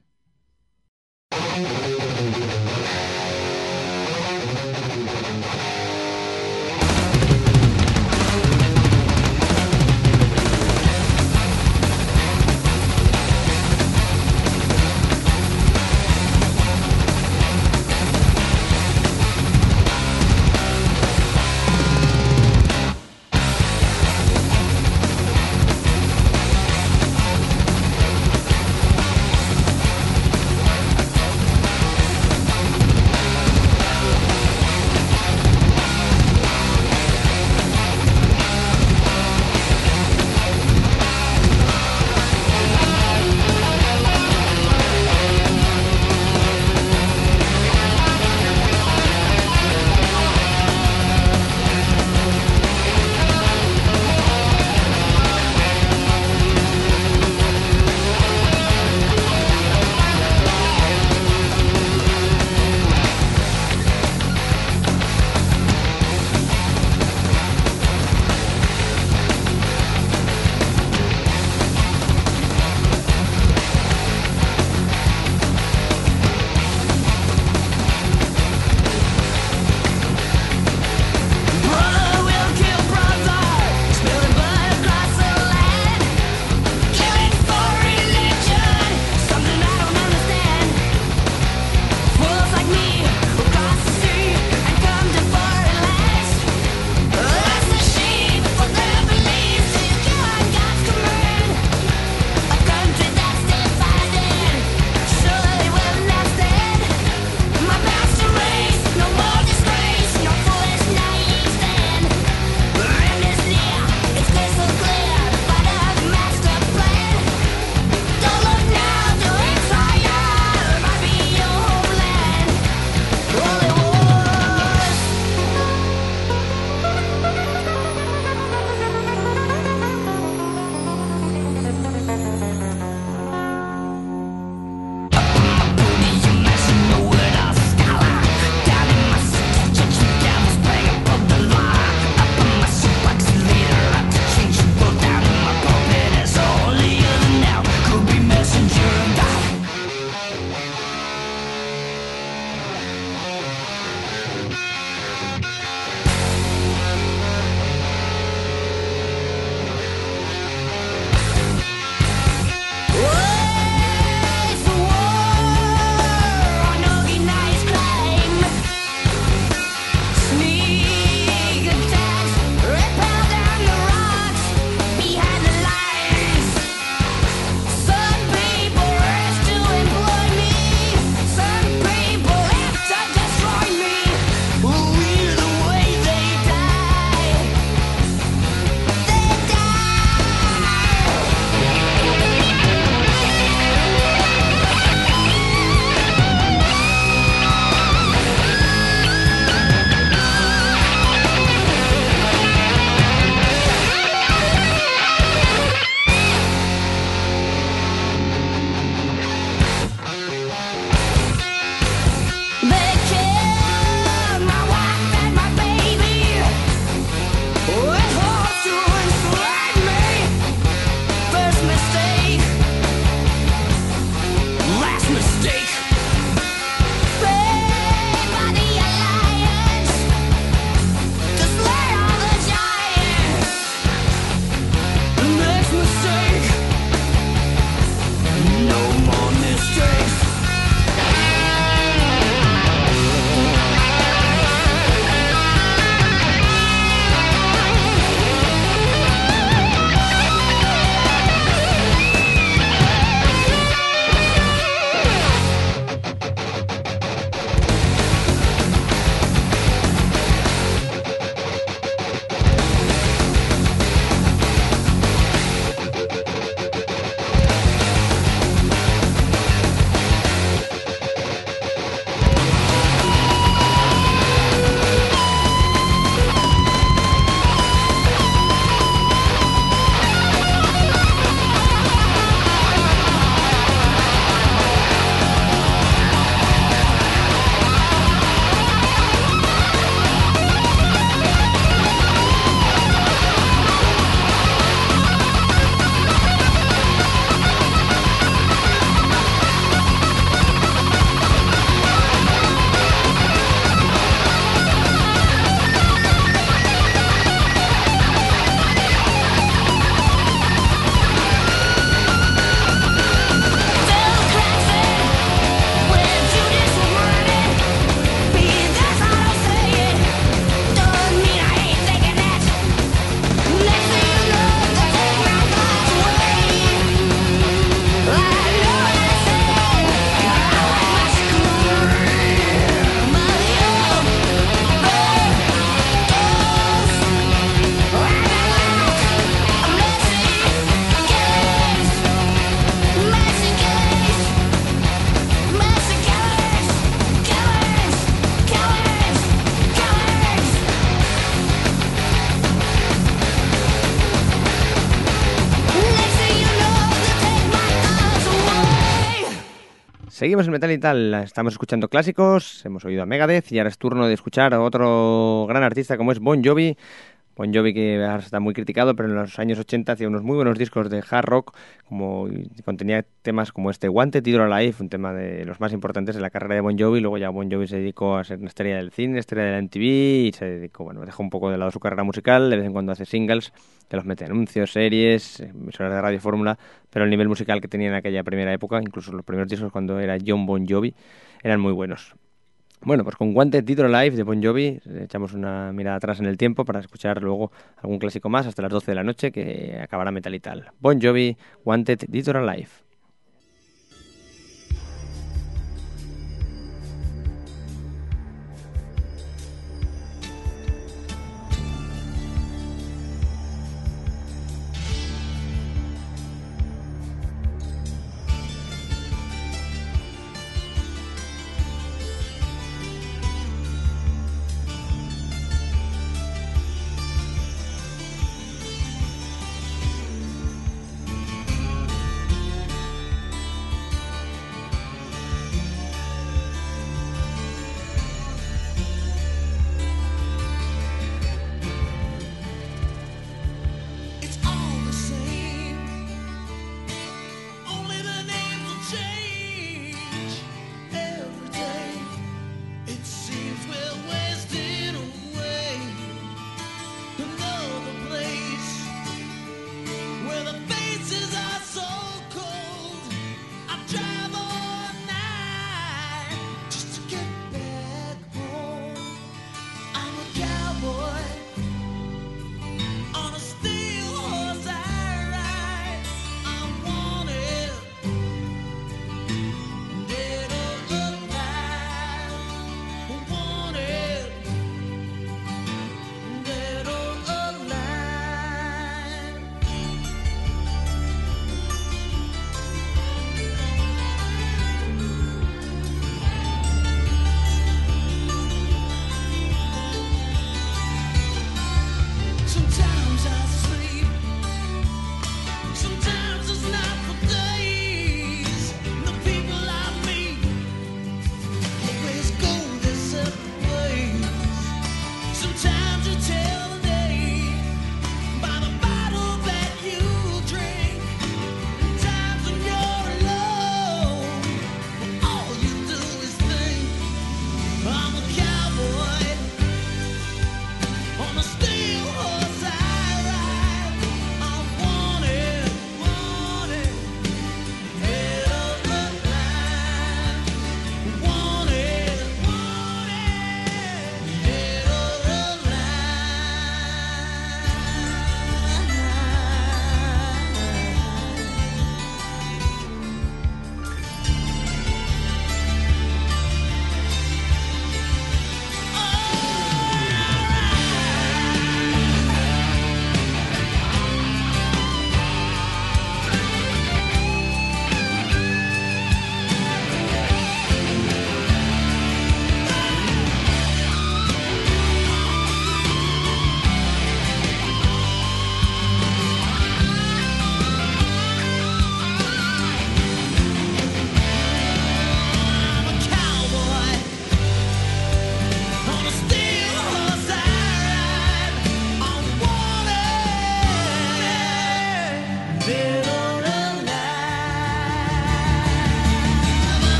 Seguimos en Metal y Tal, estamos escuchando clásicos, hemos oído a Megadeth y ahora es turno de escuchar a otro gran artista como es Bon Jovi. Bon Jovi, que ahora está muy criticado, pero en los años ochenta hacía unos muy buenos discos de hard rock, como contenía temas como este Wanted, Dead or Alive, un tema de los más importantes de la carrera de Bon Jovi. Luego ya Bon Jovi se dedicó a ser una estrella del cine, estrella de la M T V, y se dedicó, bueno, dejó un poco de lado su carrera musical. De vez en cuando hace singles, que los mete en anuncios, series, emisoras de radio, fórmula, pero el nivel musical que tenía en aquella primera época, incluso los primeros discos cuando era John Bon Jovi, eran muy buenos. Bueno, pues con Wanted, Dead or Alive de Bon Jovi echamos una mirada atrás en el tiempo para escuchar luego algún clásico más hasta las doce de la noche, que acabará Metal y Tal. Bon Jovi, Wanted, Dead or Alive.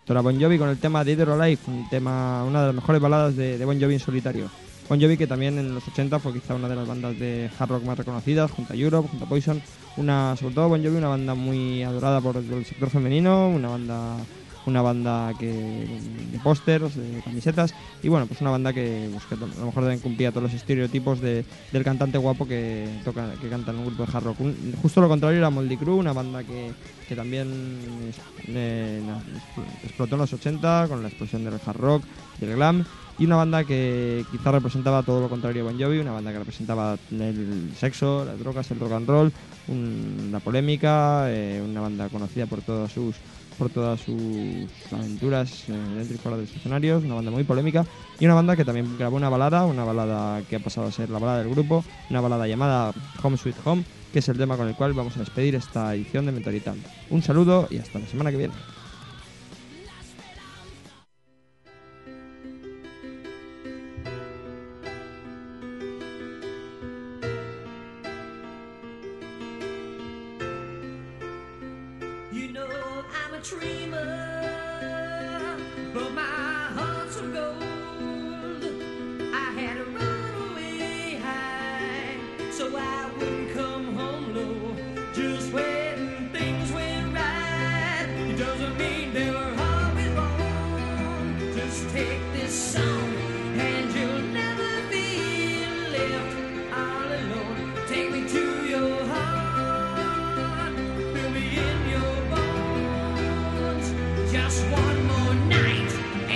Doctora Bon Jovi con el tema Dead or Alive, un tema, una de las mejores baladas de, de Bon Jovi en solitario. Bon Jovi, que también en los ochenta fue quizá una de las bandas de hard rock más reconocidas, junto a Europe, junto a Poison. Una, sobre todo Bon Jovi, una banda muy adorada por el sector femenino, una banda una banda que de pósters, de camisetas, y bueno, pues una banda que, pues, que a lo mejor también cumplía todos los estereotipos de, del cantante guapo que toca, que canta en un grupo de hard rock. Un, justo lo contrario era Motley Crue, una banda que, que también eh, explotó en los ochenta con la explosión del hard rock, del glam, y una banda que quizás representaba todo lo contrario a Bon Jovi, una banda que representaba el sexo, las drogas, el rock and roll, un, la polémica, eh, una banda conocida por todas sus por todas sus aventuras eh, dentro y fuera de los escenarios, una banda muy polémica, y una banda que también grabó una balada, una balada que ha pasado a ser la balada del grupo, una balada llamada Home Sweet Home, que es el tema con el cual vamos a despedir esta edición de Metal. Un saludo y hasta la semana que viene.
Just one more night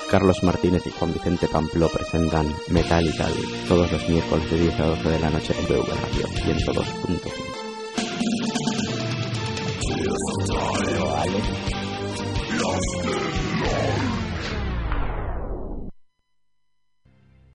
Carlos Martínez y Juan Vicente Pampló presentan Metallica todos los miércoles de diez a doce de la noche en B V Radio ciento dos punto cinco.
Lost in